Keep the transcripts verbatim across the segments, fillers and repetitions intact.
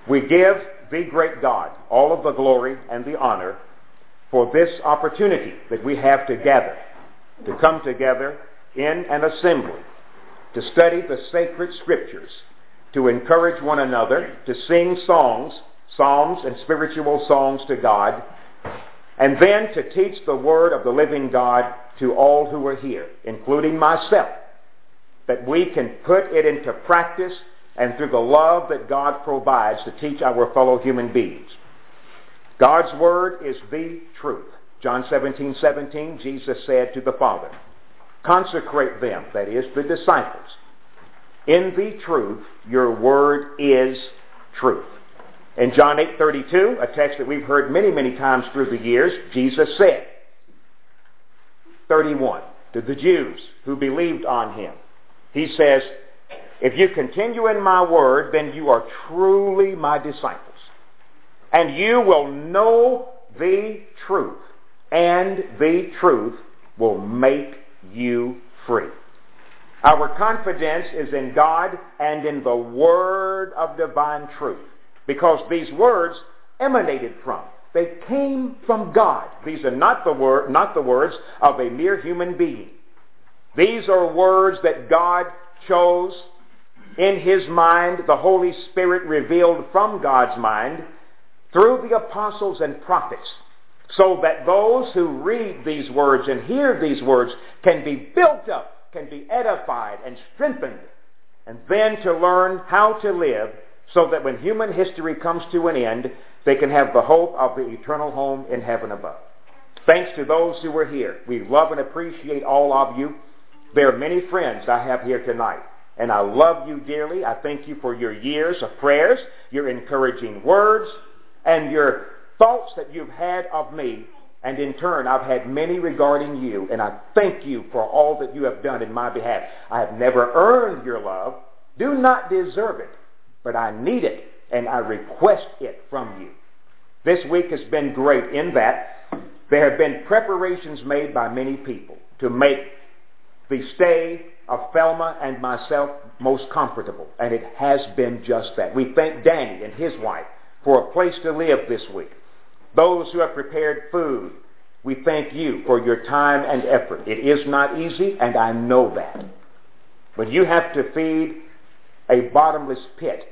We give thee, great God, all of the glory and the honor for this opportunity that we have to gather, to come together in an assembly, to study the sacred scriptures, to encourage one another, to sing songs, psalms and spiritual songs to God, and then to teach the word of the living God to all who are here, including myself, that we can put it into practice and through the love that God provides to teach our fellow human beings. God's word is the truth. John seventeen seventeen, Jesus said to the Father, consecrate them, that is, the disciples. In the truth, your word is truth. In John eight thirty-two, a text that we've heard many, many times through the years, Jesus said, thirty-one, to the Jews who believed on him, he says, if you continue in my word, then you are truly my disciples. And you will know the truth, and the truth will make you free. Our confidence is in God and in the word of divine truth, because these words emanated from, they came from God. These are not the word, not the words of a mere human being. These are words that God chose in his mind, the Holy Spirit revealed from God's mind through the apostles and prophets, so that those who read these words and hear these words can be built up, can be edified and strengthened, and then to learn how to live so that when human history comes to an end, they can have the hope of the eternal home in heaven above. Thanks to those who are here. We love and appreciate all of you. There are many friends I have here tonight, and I love you dearly. I thank you for your years of prayers, your encouraging words, and your thoughts that you've had of me. And in turn, I've had many regarding you, and I thank you for all that you have done in my behalf. I have never earned your love, do not deserve it, but I need it, and I request it from you. This week has been great in that there have been preparations made by many people to make the stay of Thelma and myself most comfortable, and it has been just that. We thank Danny and his wife for a place to live this week. Those who have prepared food, we thank you for your time and effort. It is not easy, and I know that. But you have to feed a bottomless pit.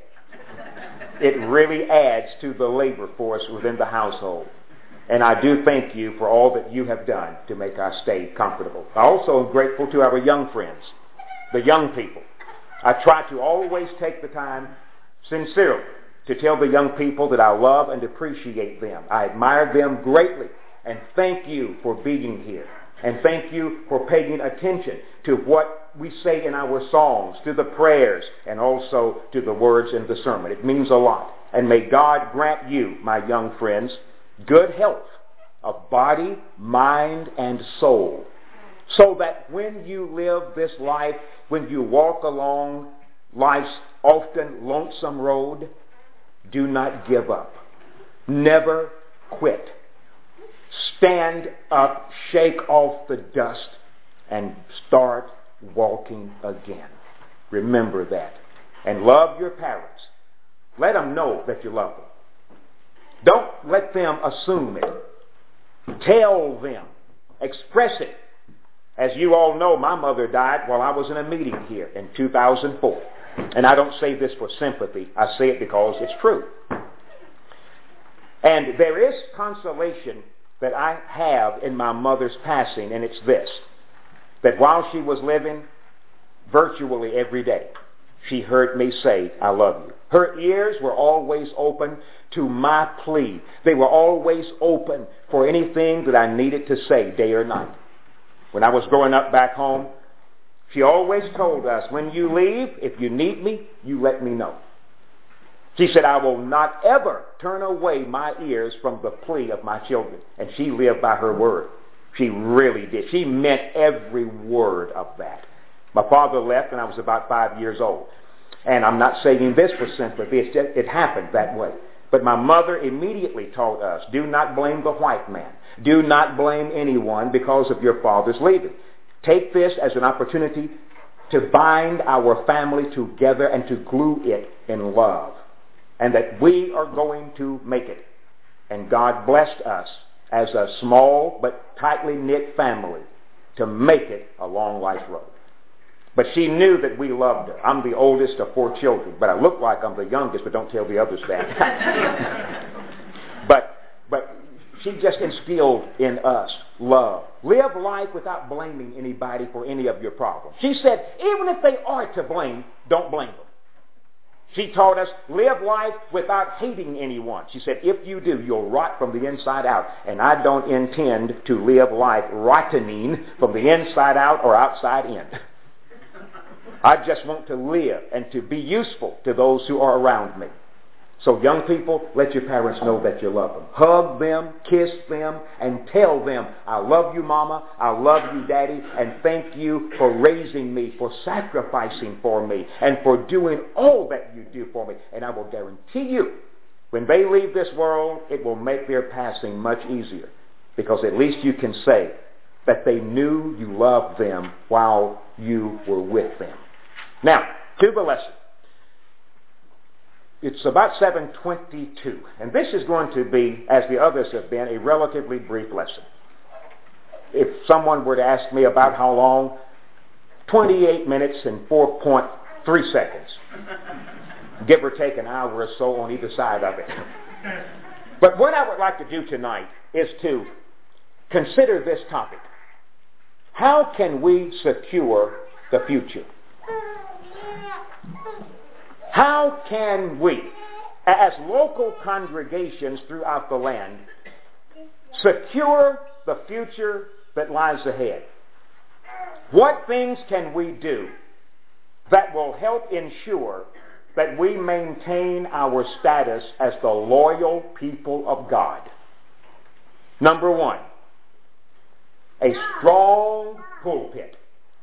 It really adds to the labor force within the household. And I do thank you for all that you have done to make our stay comfortable. I also am grateful to our young friends, the young people. I try to always take the time, sincerely, to tell the young people that I love and appreciate them. I admire them greatly, and thank you for being here. And thank you for paying attention to what we say in our songs, to the prayers, and also to the words in the sermon. It means a lot. And may God grant you, my young friends, good health of body, mind, and soul, so that when you live this life, when you walk along life's often lonesome road, do not give up. Never quit. Stand up, shake off the dust, and start walking again. Remember that. And love your parents. Let them know that you love them. Don't let them assume it. Tell them. Express it. As you all know, my mother died while I was in a meeting here in two thousand four. And I don't say this for sympathy. I say it because it's true. And there is consolation that I have in my mother's passing, and it's this, that while she was living, virtually every day, she heard me say, I love you. Her ears were always open to my plea. They were always open for anything that I needed to say, day or night. When I was growing up back home, she always told us, when you leave, if you need me, you let me know. She said, I will not ever turn away my ears from the plea of my children. And she lived by her word. She really did. She meant every word of that. My father left when I was about five years old. And I'm not saying this for sympathy. It's just, it happened that way. But my mother immediately taught us, do not blame the white man. Do not blame anyone because of your father's leaving. Take this as an opportunity to bind our family together and to glue it in love. and that we are going to make it. And God blessed us as a small but tightly knit family to make it along life's road. But she knew that we loved her. I'm the oldest of four children, but I look like I'm the youngest, but don't tell the others that. but, but she just instilled in us love. Live life without blaming anybody for any of your problems. She said, even if they are to blame, don't blame them. She taught us, live life without hating anyone. She said, if you do, you'll rot from the inside out. And I don't intend to live life rottening from the inside out or outside in. I just want to live and to be useful to those who are around me. So young people, let your parents know that you love them. Hug them, kiss them, and tell them, I love you, Mama, I love you, Daddy, and thank you for raising me, for sacrificing for me, and for doing all that you do for me. And I will guarantee you, when they leave this world, it will make their passing much easier, because at least you can say that they knew you loved them while you were with them. Now, to the lesson. It's about seven twenty-two, and this is going to be, as the others have been, a relatively brief lesson. If someone were to ask me about how long, twenty-eight minutes and four point three seconds. Give or take an hour or so on either side of it. But what I would like to do tonight is to consider this topic. How can we secure the future? How can we, as local congregations throughout the land, secure the future that lies ahead? What things can we do that will help ensure that we maintain our status as the loyal people of God? Number one, a strong pulpit.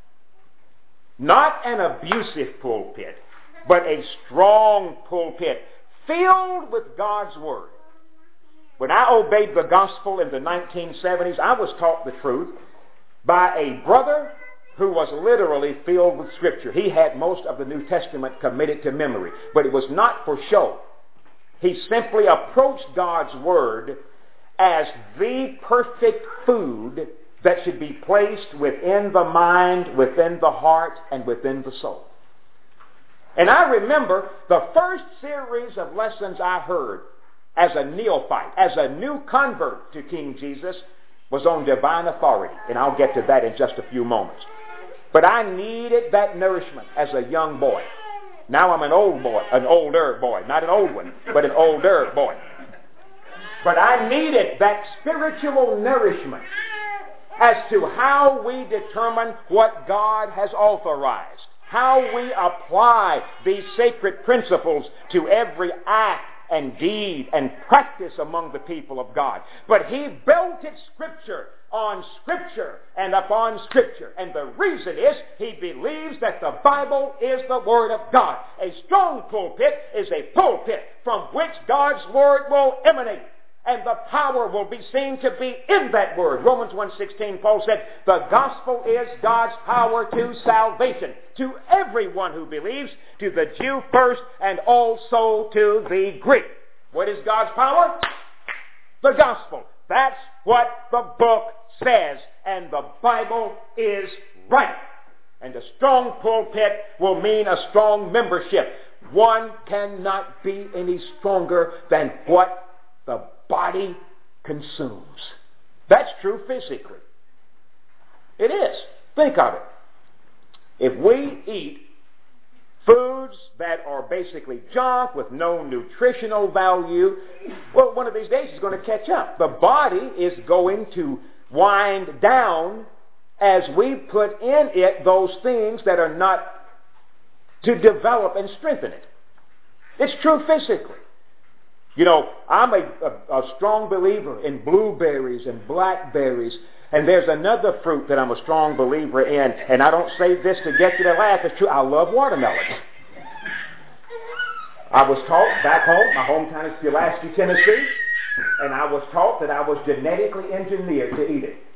Not an abusive pulpit, but a strong pulpit filled with God's Word. When I obeyed the gospel in the nineteen seventies, I was taught the truth by a brother who was literally filled with Scripture. He had most of the New Testament committed to memory, but it was not for show. He simply approached God's Word as the perfect food that should be placed within the mind, within the heart, and within the soul. And I remember the first series of lessons I heard as a neophyte, as a new convert to King Jesus, was on divine authority. And I'll get to that in just a few moments. But I needed that nourishment as a young boy. Now I'm an old boy, an older boy, not an old one, but an older boy. But I needed that spiritual nourishment as to how we determine what God has authorized, how we apply these sacred principles to every act and deed and practice among the people of God. But he built it Scripture on Scripture and upon Scripture. And the reason is he believes that the Bible is the Word of God. A strong pulpit is a pulpit from which God's Word will emanate. And the power will be seen to be in that word. Romans one sixteen, Paul said, the gospel is God's power to salvation, to everyone who believes, to the Jew first and also to the Greek. What is God's power? The gospel. That's what the book says, and the Bible is right. And a strong pulpit will mean a strong membership. One cannot be any stronger than what the body consumes. That's true physically. It is. Think of it. If we eat foods that are basically junk with no nutritional value, well, one of these days it's going to catch up. The body is going to wind down as we put in it those things that are not to develop and strengthen it. It's true physically. You know, I'm a, a, a strong believer in blueberries and blackberries. And there's another fruit that I'm a strong believer in. And I don't say this to get you to laugh. It's true. I love watermelon. I was taught back home, my hometown is Pulaski, Tennessee. And I was taught that I was genetically engineered to eat it.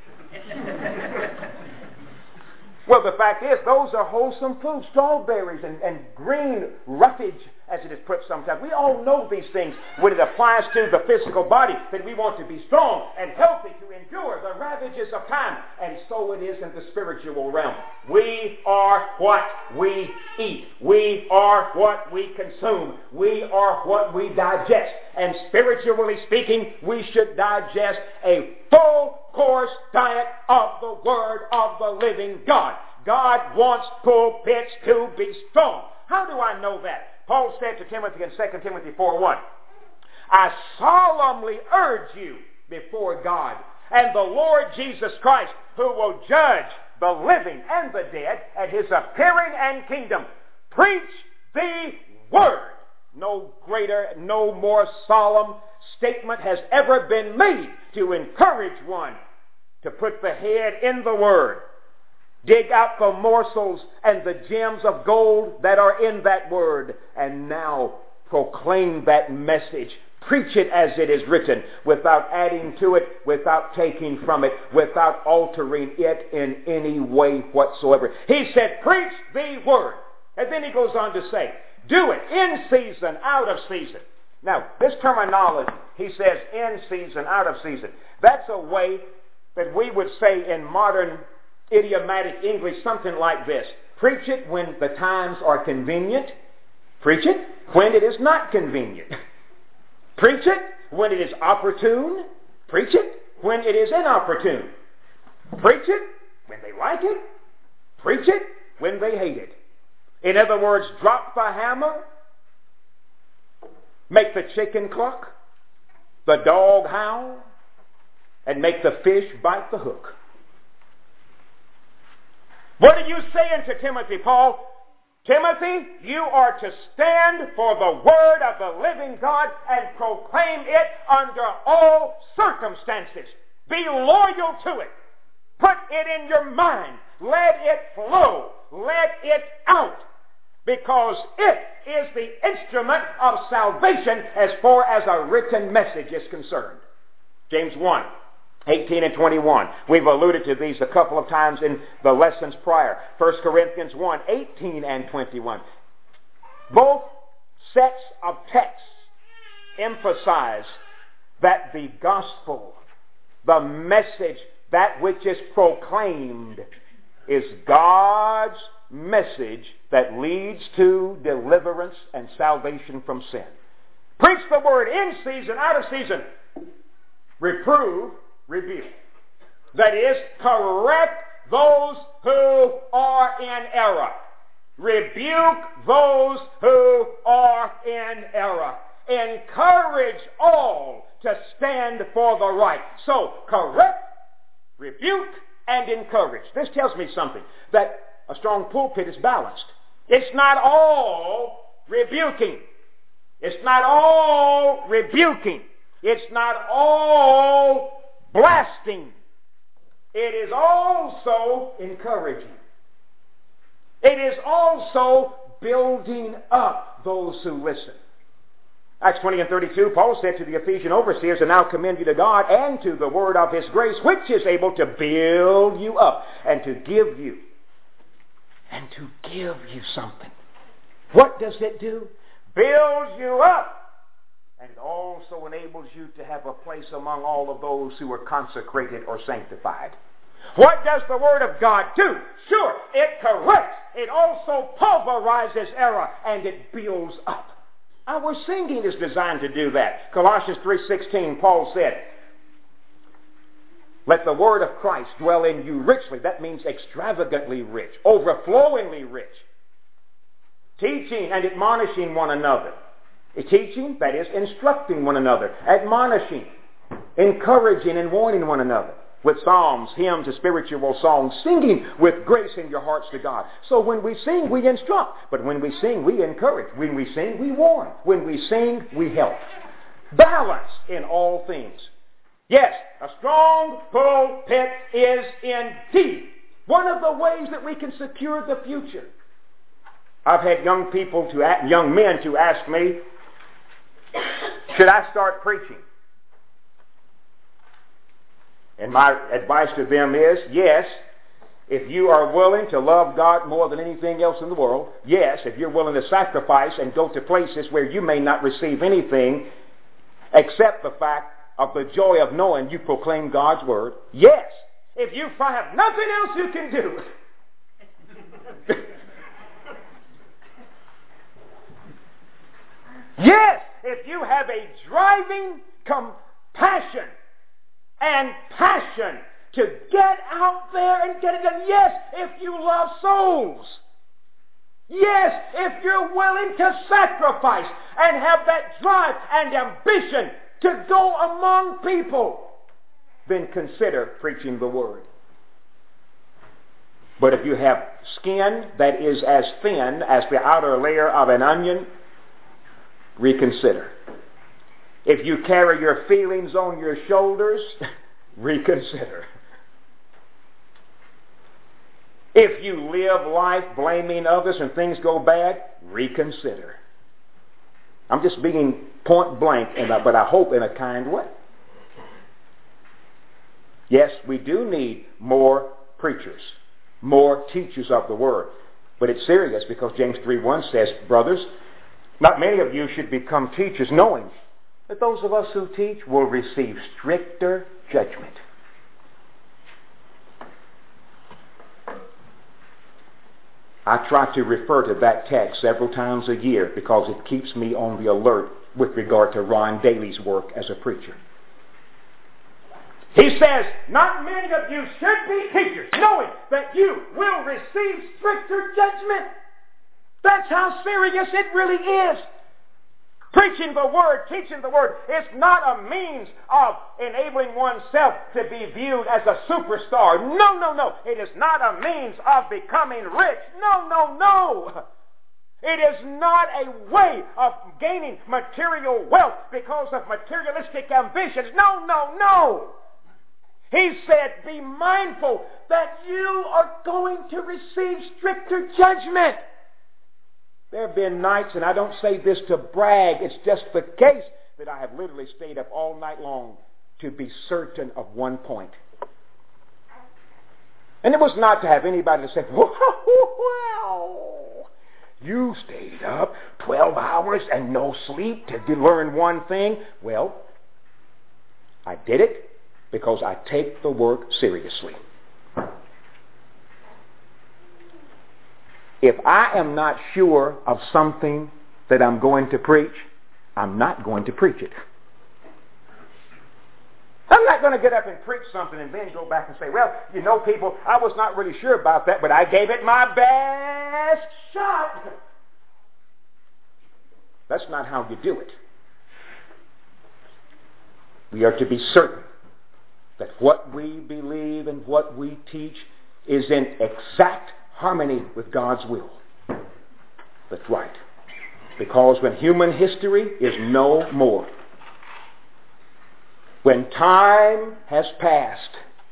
Well, the fact is, those are wholesome foods. Strawberries and, and green roughage as it is put sometimes. We all know these things when it applies to the physical body, that we want to be strong and healthy to endure the ravages of time. And so it is in the spiritual realm. We are what we eat. We are what we consume. We are what we digest. And spiritually speaking, we should digest a full course diet of the Word of the living God. God wants pulpits to be strong. How do I know that? Paul said to Timothy in Second Timothy four one, I solemnly urge you before God and the Lord Jesus Christ, who will judge the living and the dead at his appearing and kingdom. Preach the Word. No greater, no more solemn statement has ever been made to encourage one to put the head in the Word. Dig out the morsels and the gems of gold that are in that Word, and now proclaim that message. Preach it as it is written, without adding to it, without taking from it, without altering it in any way whatsoever. He said, preach the Word. And then he goes on to say, do it in season, out of season. Now, this terminology, he says in season, out of season. That's a way that we would say in modern idiomatic English something like this. Preach it when the times are convenient. Preach it when it is not convenient. Preach it when it is opportune. Preach it when it is inopportune. Preach it when they like it. Preach it when they hate it. In other words, drop the hammer, make the chicken cluck, the dog howl, and make the fish bite the hook. What are you saying to Timothy, Paul? Timothy, you are to stand for the Word of the living God and proclaim it under all circumstances. Be loyal to it. Put it in your mind. Let it flow. Let it out. Because it is the instrument of salvation as far as a written message is concerned. James one. eighteen and twenty-one. We've alluded to these a couple of times in the lessons prior. First Corinthians one, eighteen and twenty-one. Both sets of texts emphasize that the gospel, the message, that which is proclaimed, is God's message that leads to deliverance and salvation from sin. Preach the Word in season, out of season. Reprove, rebuke. That is, correct those who are in error. Rebuke those who are in error. Encourage all to stand for the right. So, correct, rebuke, and encourage. This tells me something, that a strong pulpit is balanced. It's not all rebuking. It's not all rebuking. It's not all blasting. It is also encouraging. It is also building up those who listen. Acts twenty and thirty-two, Paul said to the Ephesian overseers, and now commend you to God and to the word of his grace, which is able to build you up and to give you, and to give you something. What does it do? Builds you up. And it also enables you to have a place among all of those who are consecrated or sanctified. What does the Word of God do? Sure, it corrects. It also pulverizes error, and it builds up. Our singing is designed to do that. Colossians three sixteen, Paul said, let the Word of Christ dwell in you richly. That means extravagantly rich, overflowingly rich. Teaching and admonishing one another. Teaching, that is, instructing one another. Admonishing, encouraging and warning one another. With psalms, hymns, and spiritual songs. Singing with grace in your hearts to God. So when we sing, we instruct. But when we sing, we encourage. When we sing, we warn. When we sing, we help. Balance in all things. Yes, a strong pulpit is indeed one of the ways that we can secure the future. I've had young people, to young men to ask me, should I start preaching? And my advice to them is, yes, if you are willing to love God more than anything else in the world, yes, if you're willing to sacrifice and go to places where you may not receive anything except the fact of the joy of knowing you proclaim God's word, yes, if you have nothing else you can do, yes, if you have a driving compassion and passion to get out there and get it done. Yes, if you love souls. Yes, if you're willing to sacrifice and have that drive and ambition to go among people, then consider preaching the word. But if you have skin that is as thin as the outer layer of an onion, reconsider. If you carry your feelings on your shoulders, reconsider. If you live life blaming others and things go bad, reconsider. I'm just being point blank, but I hope in a kind way. Yes, we do need more preachers, more teachers of the word. But it's serious because James three one says, brothers, not many of you should become teachers, knowing that those of us who teach will receive stricter judgment. I try to refer to that text several times a year because it keeps me on the alert with regard to Ron Daly's work as a preacher. He says, not many of you should be teachers, knowing that you will receive stricter judgment. That's how serious it really is. Preaching the word, teaching the word, is not a means of enabling oneself to be viewed as a superstar. No, no, no. It is not a means of becoming rich. No, no, no. It is not a way of gaining material wealth because of materialistic ambitions. No, no, no. He said, be mindful that you are going to receive stricter judgment. There have been nights, and I don't say this to brag, it's just the case, that I have literally stayed up all night long to be certain of one point. And it was not to have anybody to say, well, you stayed up twelve hours and no sleep to learn one thing. Well, I did it because I take the work seriously. If I am not sure of something that I'm going to preach, I'm not going to preach it. I'm not going to get up and preach something and then go back and say, well, you know, people, I was not really sure about that, but I gave it my best shot. That's not how you do it. We are to be certain that what we believe and what we teach is in exact harmony with God's will. That's right. Because when human history is no more, when time has passed,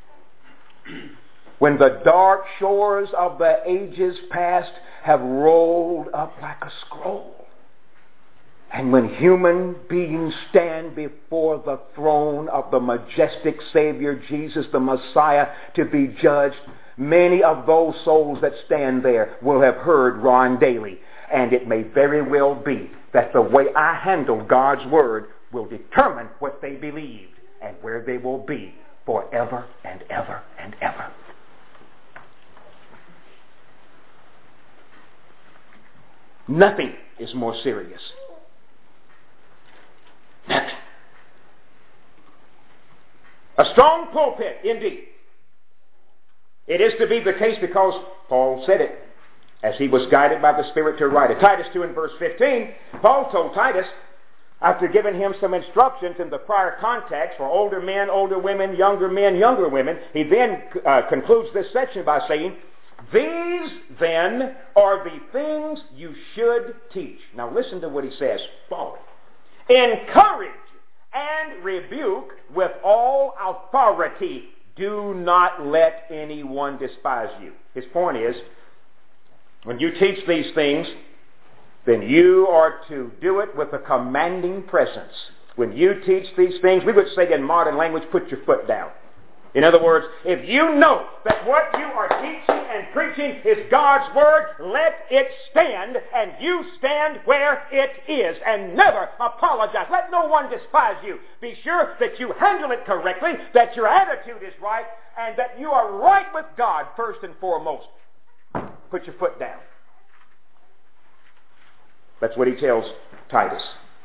when the dark shores of the ages past have rolled up like a scroll, and when human beings stand before the throne of the majestic Savior, Jesus the Messiah, to be judged, many of those souls that stand there will have heard Ron Daly. And it may very well be that the way I handle God's Word will determine what they believed and where they will be forever and ever and ever. Nothing is more serious. Nothing. A strong pulpit, indeed. It is to be the case because Paul said it as he was guided by the Spirit to write it. Titus two and verse fifteen, Paul told Titus, after giving him some instructions in the prior context for older men, older women, younger men, younger women, he then uh, concludes this section by saying, these then are the things you should teach. Now listen to what he says. Follow it. Encourage and rebuke with all authority. Do not let anyone despise you. His point is, when you teach these things, then you are to do it with a commanding presence. When you teach these things, we would say in modern language, put your foot down. In other words, if you know that what you are teaching and preaching is God's Word, let it stand, and you stand where it is, and never apologize. Let no one despise you. Be sure that you handle it correctly, that your attitude is right, and that you are right with God first and foremost. Put your foot down. That's what he tells Titus.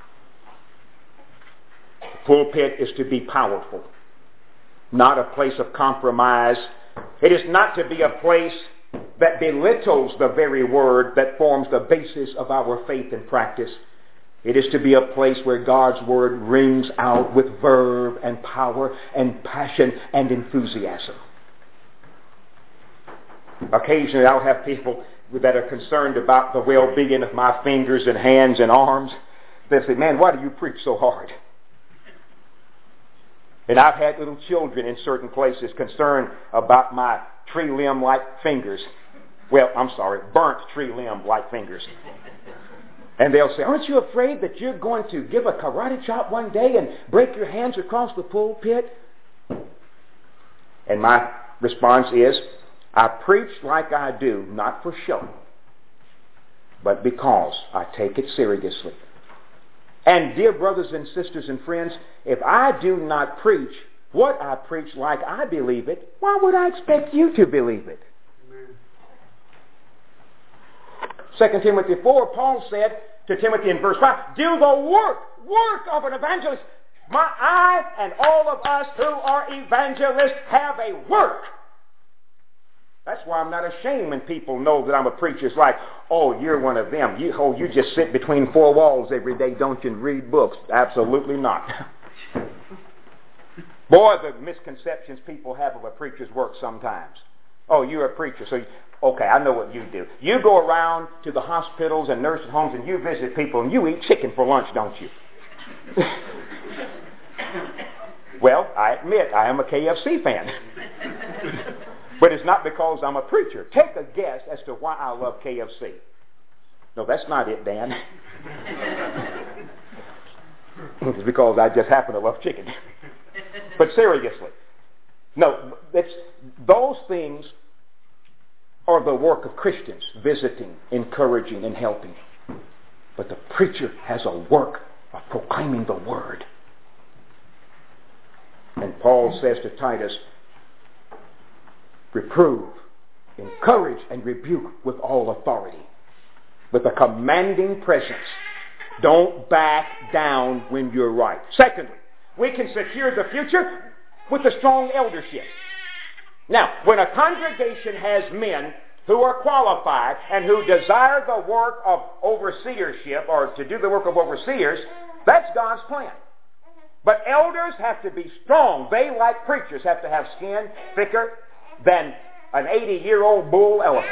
The pulpit is to be powerful, not a place of compromise. It is not to be a place that belittles the very word that forms the basis of our faith and practice. It is to be a place where God's word rings out with verve and power and passion and enthusiasm. Occasionally I'll have people that are concerned about the well-being of my fingers and hands and arms. They say, man, why do you preach so hard? And I've had little children in certain places concerned about my tree limb-like fingers. Well, I'm sorry, burnt tree limb-like fingers. And they'll say, aren't you afraid that you're going to give a karate chop one day and break your hands across the pulpit? And my response is, I preach like I do, not for show, but because I take it seriously. And dear brothers and sisters and friends, if I do not preach what I preach like I believe it, why would I expect you to believe it? Amen. Second Timothy four, Paul said to Timothy in verse five, do the work, work of an evangelist. My, I and all of us who are evangelists have a work. That's why I'm not ashamed when people know that I'm a preacher. It's like, oh, you're one of them. You, oh, you just sit between four walls every day, don't you, and read books. Absolutely not. Boy, the misconceptions people have of a preacher's work sometimes. Oh, you're a preacher, so, you, okay, I know what you do. You go around to the hospitals and nursing homes and you visit people and you eat chicken for lunch, don't you? Well, I admit I am a K F C fan. But it's not because I'm a preacher. Take a guess as to why I love K F C. No, that's not it, Dan. It's because I just happen to love chicken. But seriously, no, it's, those things are the work of Christians, visiting, encouraging, and helping. But the preacher has a work of proclaiming the word. And Paul says to Titus, reprove, encourage, and rebuke with all authority, with a commanding presence. Don't back down when you're right. Secondly, we can secure the future with a strong eldership. Now, when a congregation has men who are qualified and who desire the work of overseership, or to do the work of overseers, that's God's plan. But elders have to be strong. They, like preachers, have to have skin thicker than an eighty-year-old bull elephant.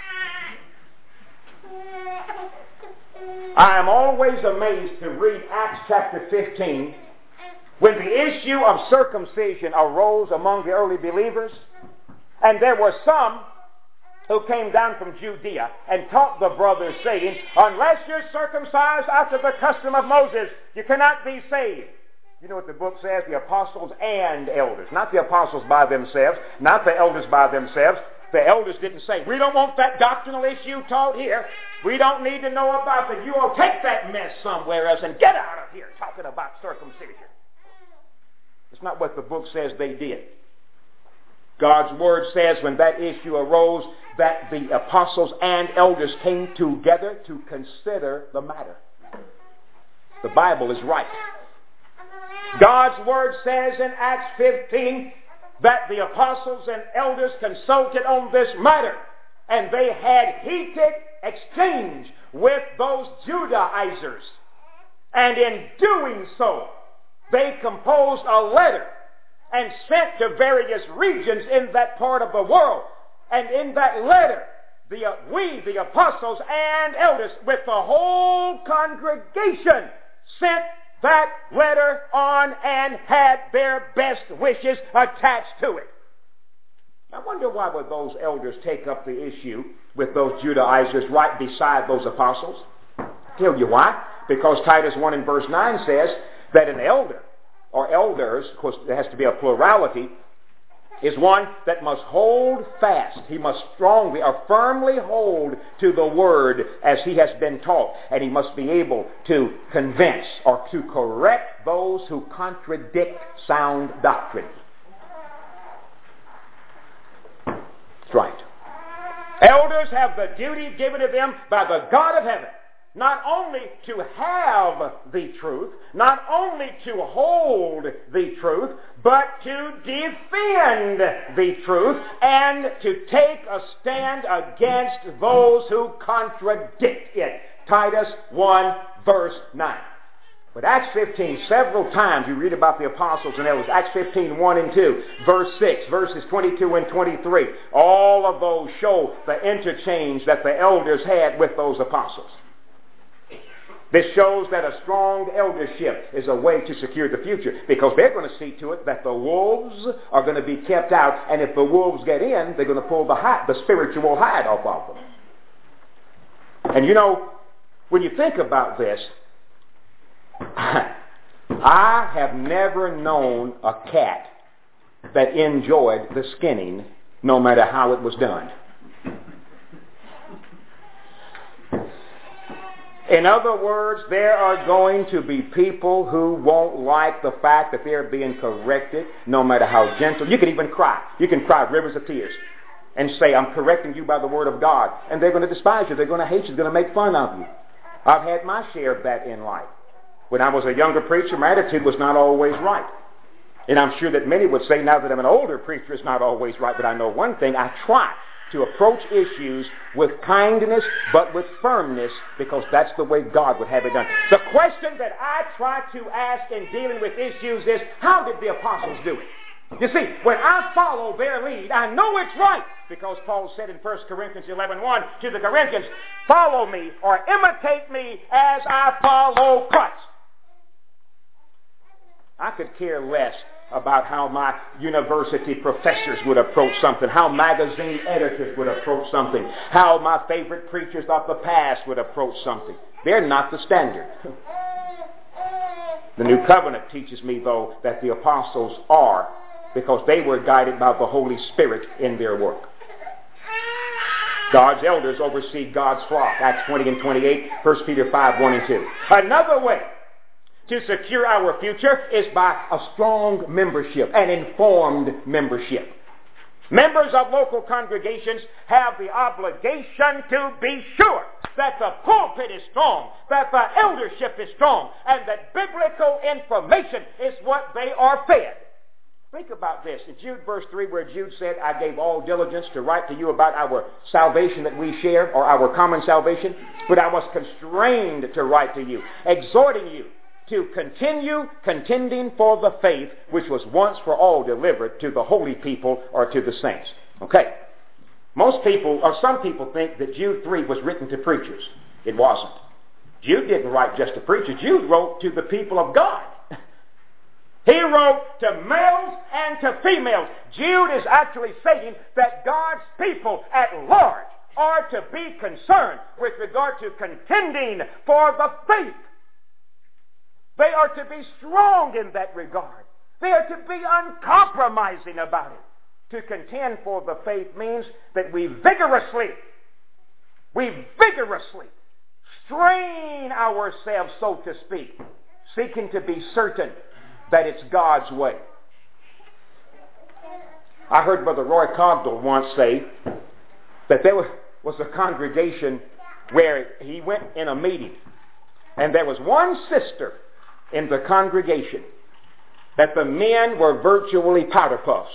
I am always amazed to read Acts chapter fifteen, when the issue of circumcision arose among the early believers, and there were some who came down from Judea and taught the brothers, saying, unless you're circumcised after the custom of Moses, you cannot be saved. You know what the book says? The apostles and elders. Not the apostles by themselves, not the elders by themselves. The elders didn't say, we don't want that doctrinal issue taught here. We don't need to know about that. You all take that mess somewhere else and get out of here talking about circumcision. It's not what the book says they did. God's word says when that issue arose that the apostles and elders came together to consider the matter. The Bible is right. God's word says in Acts fifteen that the apostles and elders consulted on this matter, and they had heated exchange with those Judaizers. And in doing so, they composed a letter and sent to various regions in that part of the world. And in that letter, the, uh, we, the apostles and elders, with the whole congregation, sent that letter on and had their best wishes attached to it. I wonder why would those elders take up the issue with those Judaizers right beside those apostles? I'll tell you why. Because Titus one and verse nine says that an elder, or elders, of course there has to be a plurality, is one that must hold fast. He must strongly or firmly hold to the Word as he has been taught. And he must be able to convince or to correct those who contradict sound doctrine. That's right. Elders have the duty given to them by the God of heaven, not only to have the truth, not only to hold the truth, but to defend the truth and to take a stand against those who contradict it. Titus one, verse nine. But Acts fifteen, several times you read about the apostles and elders. Acts fifteen, one and two, verse six, verses twenty-two and twenty-three. All of those show the interchange that the elders had with those apostles. This shows that a strong eldership is a way to secure the future, because they're going to see to it that the wolves are going to be kept out, and if the wolves get in, they're going to pull the hide, the spiritual hide off of them. And you know, when you think about this, I have never known a cat that enjoyed the skinning, no matter how it was done. In other words, there are going to be people who won't like the fact that they're being corrected, no matter how gentle. You can even cry. You can cry rivers of tears and say, I'm correcting you by the word of God. And they're going to despise you. They're going to hate you. They're going to make fun of you. I've had my share of that in life. When I was a younger preacher, my attitude was not always right. And I'm sure that many would say now that I'm an older preacher, it's not always right. But I know one thing, I try to approach issues with kindness but with firmness, because that's the way God would have it done. The question that I try to ask in dealing with issues is, how did the apostles do it? You see, when I follow their lead, I know it's right, because Paul said in First Corinthians eleven one to the Corinthians, follow me or imitate me as I follow Christ. I could care less about how my university professors would approach something, how magazine editors would approach something, how my favorite preachers of the past would approach something. They're not the standard. The New Covenant teaches me, though, that the apostles are, because they were guided by the Holy Spirit in their work. God's elders oversee God's flock, Acts twenty and twenty-eight, First Peter five, one and two. Another way to secure our future is by a strong membership, an informed membership. Members of local congregations have the obligation to be sure that the pulpit is strong, that the eldership is strong, and that biblical information is what they are fed. Think about this. In Jude verse three, where Jude said, I gave all diligence to write to you about our salvation that we share, or our common salvation, but I was constrained to write to you, exhorting you to continue contending for the faith which was once for all delivered to the holy people or to the saints. Okay. Most people, or some people, think that Jude three was written to preachers. It wasn't. Jude didn't write just to preachers. Jude wrote to the people of God. He wrote to males and to females. Jude is actually saying that God's people at large are to be concerned with regard to contending for the faith. They are to be strong in that regard. They are to be uncompromising about it. To contend for the faith means that we vigorously, we vigorously strain ourselves, so to speak, seeking to be certain that it's God's way. I heard Brother Roy Cogdell once say that there was a congregation where he went in a meeting, and there was one sister in the congregation that the men were virtually powder puffs.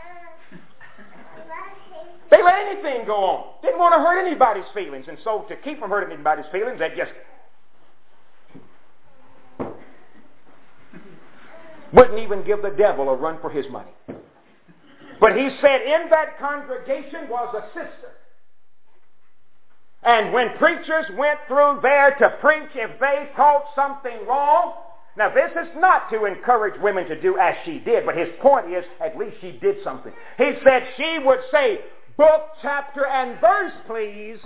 They let anything go on. Didn't want to hurt anybody's feelings. And so to keep from hurting anybody's feelings, they just wouldn't even give the devil a run for his money. But he said in that congregation was a sister. And when preachers went through there to preach, if they taught something wrong, now this is not to encourage women to do as she did, but his point is at least she did something. He said she would say, book, chapter, and verse, please.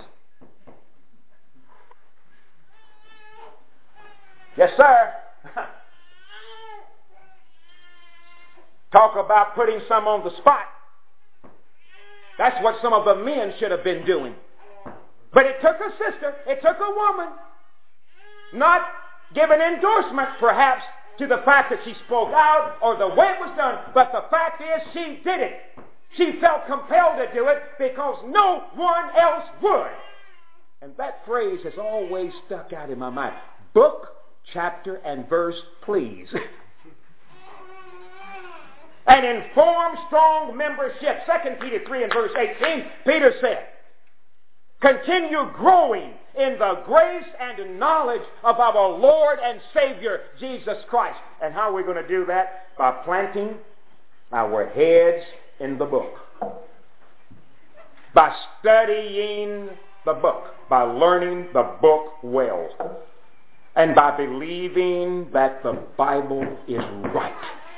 Yes, sir. Talk about putting some on the spot. That's what some of the men should have been doing. But it took a sister, it took a woman, not giving endorsement perhaps to the fact that she spoke out or the way it was done, but the fact is she did it. She felt compelled to do it because no one else would. And that phrase has always stuck out in my mind. Book, chapter, and verse, please. An informed, strong membership. Second Peter three and verse eighteen, Peter said, continue growing in the grace and knowledge of our Lord and Savior, Jesus Christ. And how are we going to do that? By planting our heads in the book. By studying the book. By learning the book well. And by believing that the Bible is right.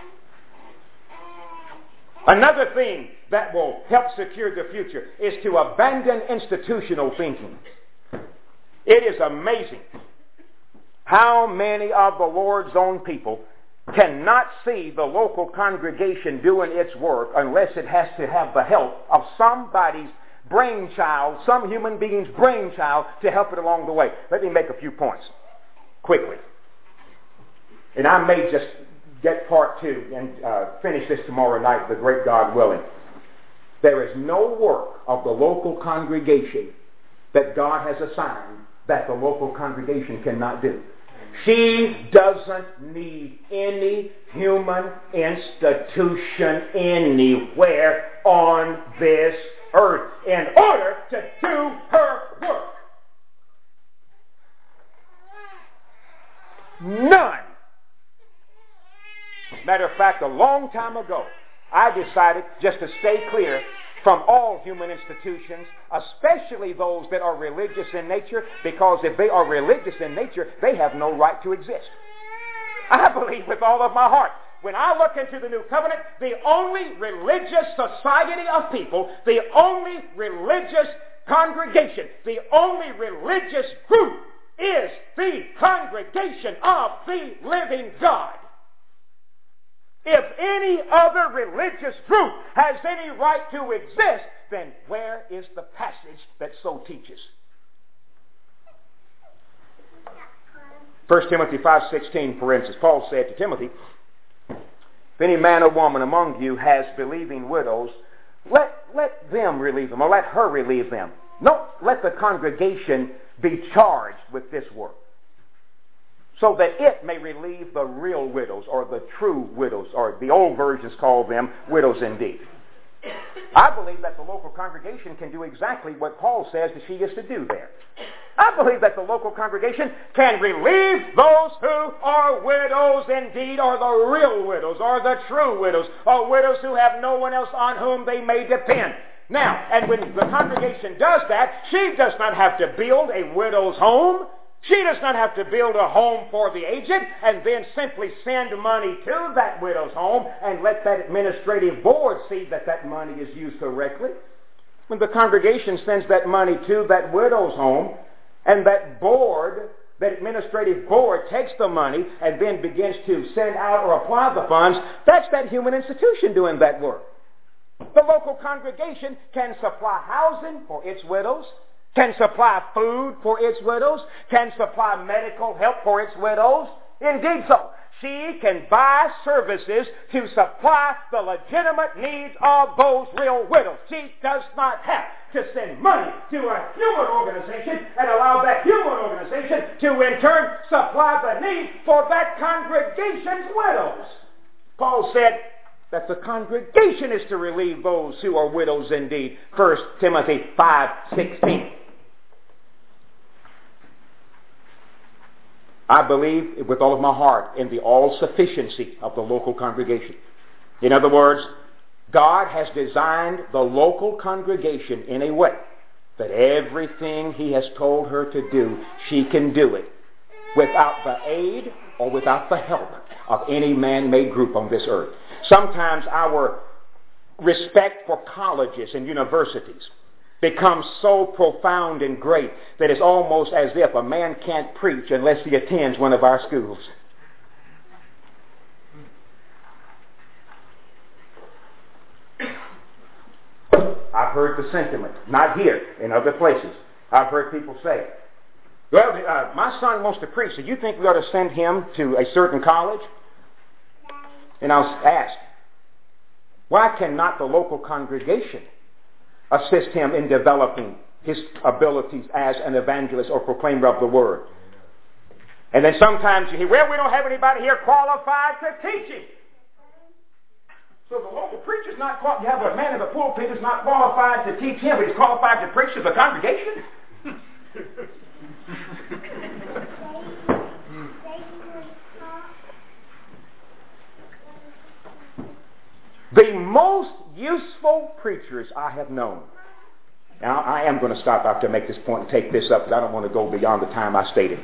Another thing that will help secure the future is to abandon institutional thinking. It is amazing how many of the Lord's own people cannot see the local congregation doing its work unless it has to have the help of somebody's brainchild, some human being's brainchild to help it along the way. Let me make a few points quickly. And I may just get part two and uh, finish this tomorrow night, the great God willing. There is no work of the local congregation that God has assigned that the local congregation cannot do. She doesn't need any human institution anywhere on this earth in order to do her work. None. Matter of fact, a long time ago, I decided just to stay clear from all human institutions, especially those that are religious in nature, because if they are religious in nature, they have no right to exist. I believe with all of my heart, when I look into the New Covenant, the only religious society of people, the only religious congregation, the only religious group is the congregation of the living God. If any other religious group has any right to exist, then where is the passage that so teaches? First Timothy five sixteen, for instance, Paul said to Timothy, if any man or woman among you has believing widows, let, let them relieve them, or let her relieve them. No, let the congregation be charged with this work, so that it may relieve the real widows, or the true widows, or the old versions call them widows indeed. I believe that the local congregation can do exactly what Paul says that she is to do there. I believe that the local congregation can relieve those who are widows indeed, or the real widows, or the true widows, or widows who have no one else on whom they may depend. Now, and when the congregation does that, she does not have to build a widow's home. She does not have to build a home for the aged and then simply send money to that widow's home and let that administrative board see that that money is used correctly. When the congregation sends that money to that widow's home and that board, that administrative board takes the money and then begins to send out or apply the funds, that's that human institution doing that work. The local congregation can supply housing for its widows, can supply food for its widows, can supply medical help for its widows. Indeed so. She can buy services to supply the legitimate needs of those real widows. She does not have to send money to a human organization and allow that human organization to in turn supply the needs for that congregation's widows. Paul said that the congregation is to relieve those who are widows indeed. First Timothy five sixteen. I believe with all of my heart in the all-sufficiency of the local congregation. In other words, God has designed the local congregation in a way that everything He has told her to do, she can do it without the aid or without the help of any man-made group on this earth. Sometimes our respect for colleges and universities becomes so profound and great that it's almost as if a man can't preach unless he attends one of our schools. I heard the sentiment, not here, in other places. I've heard people say, well, uh, my son wants to preach, so you think we ought to send him to a certain college? And I was asked, why cannot the local congregation assist him in developing his abilities as an evangelist or proclaimer of the word? And then sometimes you hear, well, we don't have anybody here qualified to teach him. So the local preacher's not qualified. You have a man in the pulpit who's not qualified to teach him, but he's qualified to preach to the congregation? The most useful preachers I have known. Now, I am going to stop after I make this point and take this up, because I don't want to go beyond the time I stated.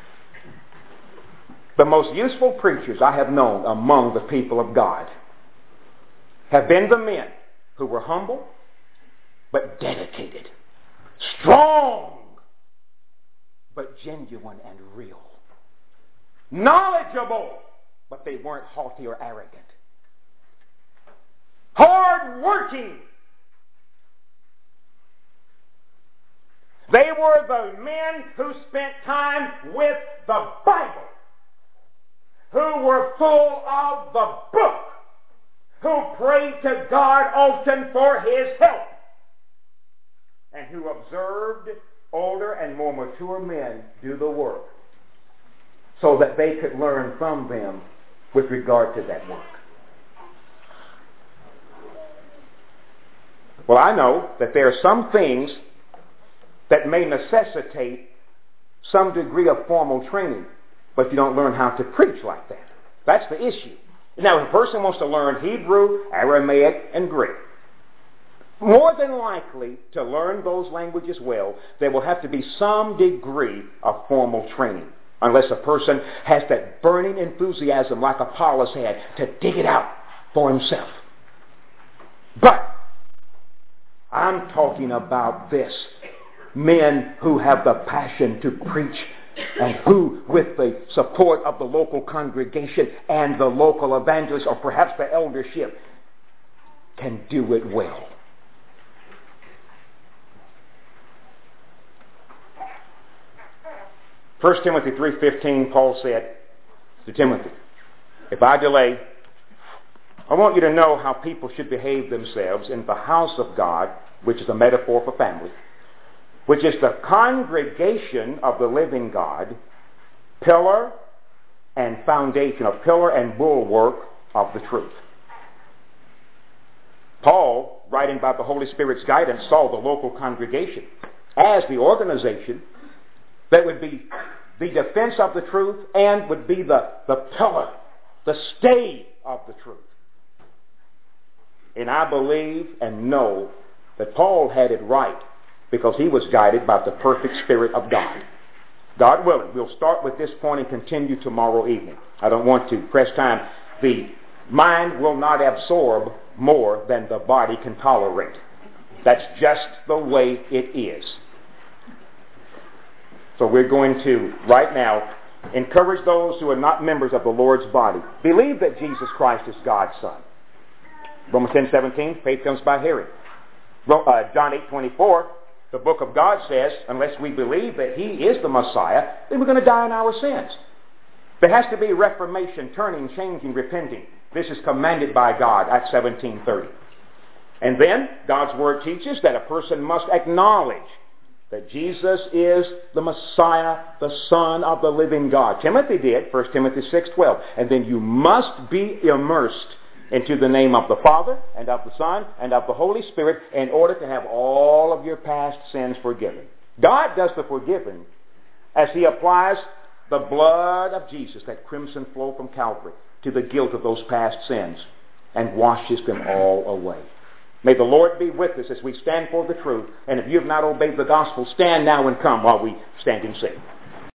The most useful preachers I have known among the people of God have been the men who were humble but dedicated, strong but genuine and real, knowledgeable but they weren't haughty or arrogant, hard-working. They were the men who spent time with the Bible, who were full of the book, who prayed to God often for His help, and who observed older and more mature men do the work so that they could learn from them with regard to that work. Well, I know that there are some things that may necessitate some degree of formal training, but you don't learn how to preach like that. That's the issue. Now, if a person wants to learn Hebrew, Aramaic, and Greek, more than likely to learn those languages well, there will have to be some degree of formal training, unless a person has that burning enthusiasm like Apollos had to dig it out for himself. But I'm talking about this. Men who have the passion to preach and who, with the support of the local congregation and the local evangelist or perhaps the eldership, can do it well. First Timothy three fifteen, Paul said to Timothy, if I delay, I want you to know how people should behave themselves in the house of God, which is a metaphor for family, which is the congregation of the living God, pillar and foundation, a pillar and bulwark of the truth. Paul, writing by the Holy Spirit's guidance, saw the local congregation as the organization that would be the defense of the truth and would be the, the pillar, the stay of the truth. And I believe and know that Paul had it right because he was guided by the perfect Spirit of God. God willing, we'll start with this point and continue tomorrow evening. I don't want to press time. The mind will not absorb more than the body can tolerate. That's just the way it is. So we're going to, right now, encourage those who are not members of the Lord's body. Believe that Jesus Christ is God's Son. Romans ten seventeen, faith comes by hearing. Uh, John eight twenty-four, the book of God says, unless we believe that He is the Messiah, then we're going to die in our sins. There has to be reformation, turning, changing, repenting. This is commanded by God, Acts seventeen thirty. And then, God's Word teaches that a person must acknowledge that Jesus is the Messiah, the Son of the living God. Timothy did, First Timothy six twelve. And then you must be immersed into the name of the Father and of the Son and of the Holy Spirit in order to have all of your past sins forgiven. God does the forgiving as He applies the blood of Jesus, that crimson flow from Calvary, to the guilt of those past sins and washes them all away. May the Lord be with us as we stand for the truth. And if you have not obeyed the gospel, stand now and come while we stand and sing.